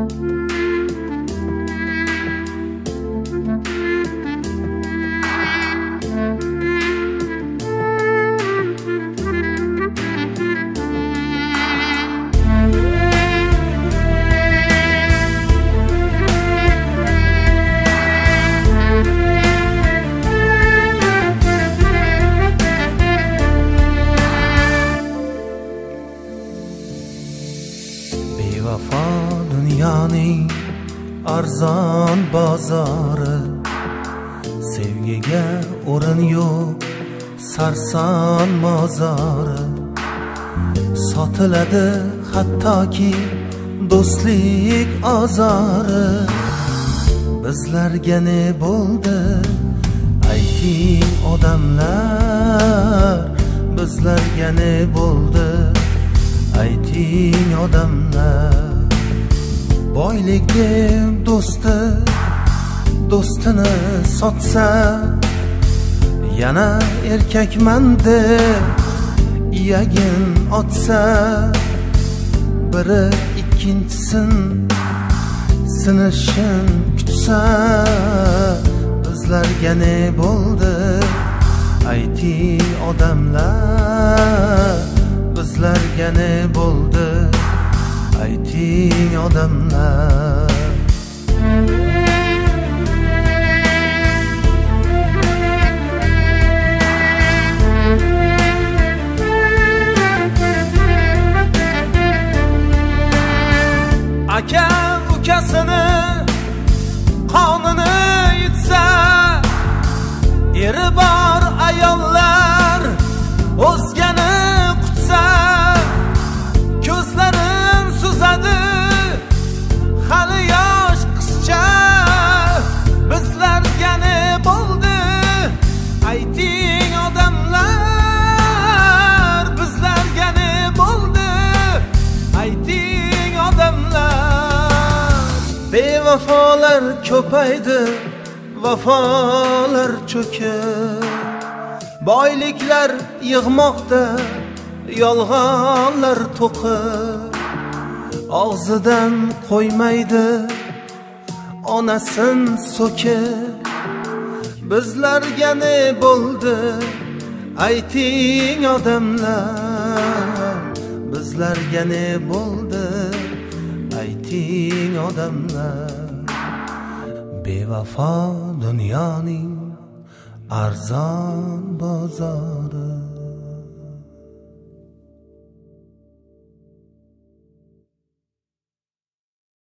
Vafo dunyoning arzon bozori, sevgiga o'rin yo'q sarson mozori. Sotiladi hattoki do'stlik ozori. Bizlarga ne bo'ldi ayting odamlar, bizlarga ne bo'ldi ayting odamlar. Boylik deb do'stini sotsa, yana erkakman deb iyagin otsa, biri ikkinchisin sinishin kutsa, bizlarga ne bo'ldi ayting odamlar, bizlarga ne bo'ldi ayting odamlar. Aka ukasini qonini yutsa, eri bor ayollar o'zgani qutsa, ko'zlarin suzadi hali yosh qizcha. Bizlarga ne bo'ldi ayting odamlar, bizlarga ne bo'ldi ayting odamlar. Bevafolar ko'paydi, vafolar cho'kib, boyliklar yig'moqda, yolg'onlar to'qib. Og'zidan qo'ymaydi onasin so'kib. Bizlarga ne bo'ldi ayting odamlar, bizlarga ne bo'ldi ayting odamlar. Bevafo dunyoning arzon bozori.